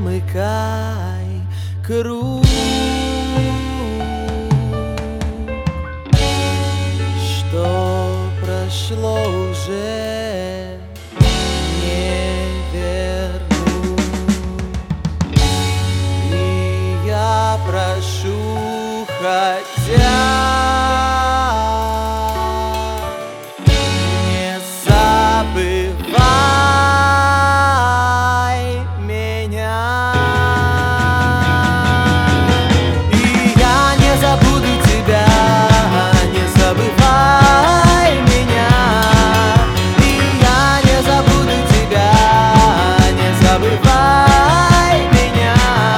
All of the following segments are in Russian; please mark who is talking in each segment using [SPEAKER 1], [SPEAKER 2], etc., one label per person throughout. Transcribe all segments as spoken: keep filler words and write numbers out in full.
[SPEAKER 1] замыкай круг, что прошло уже не вернуть. И я прошу, хотя не забывай меня. И я не забуду тебя, не забывай меня. И я не забуду тебя, не забывай меня.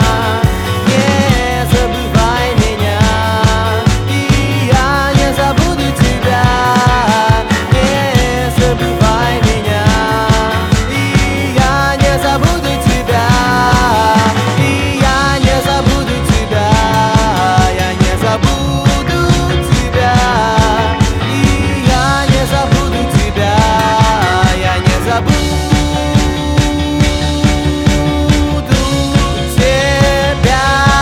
[SPEAKER 1] Не забывай меня. И я не забуду тебя, не забывай меня. И я не забуду тебя, и я не забуду тебя, я не забуду тебя. И я не забуду тебя, я не забуду тебя.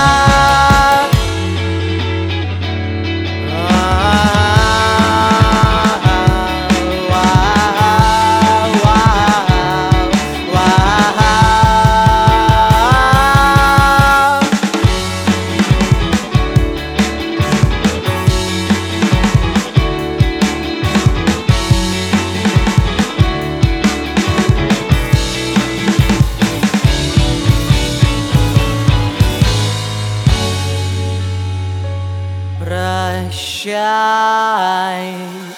[SPEAKER 1] Прощай,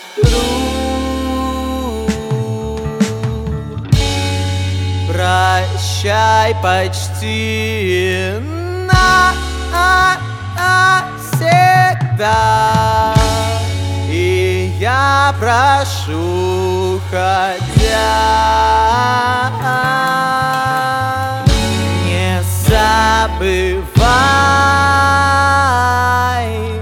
[SPEAKER 1] друг, прощай почти навсегда. И я прошу, хотя не забывай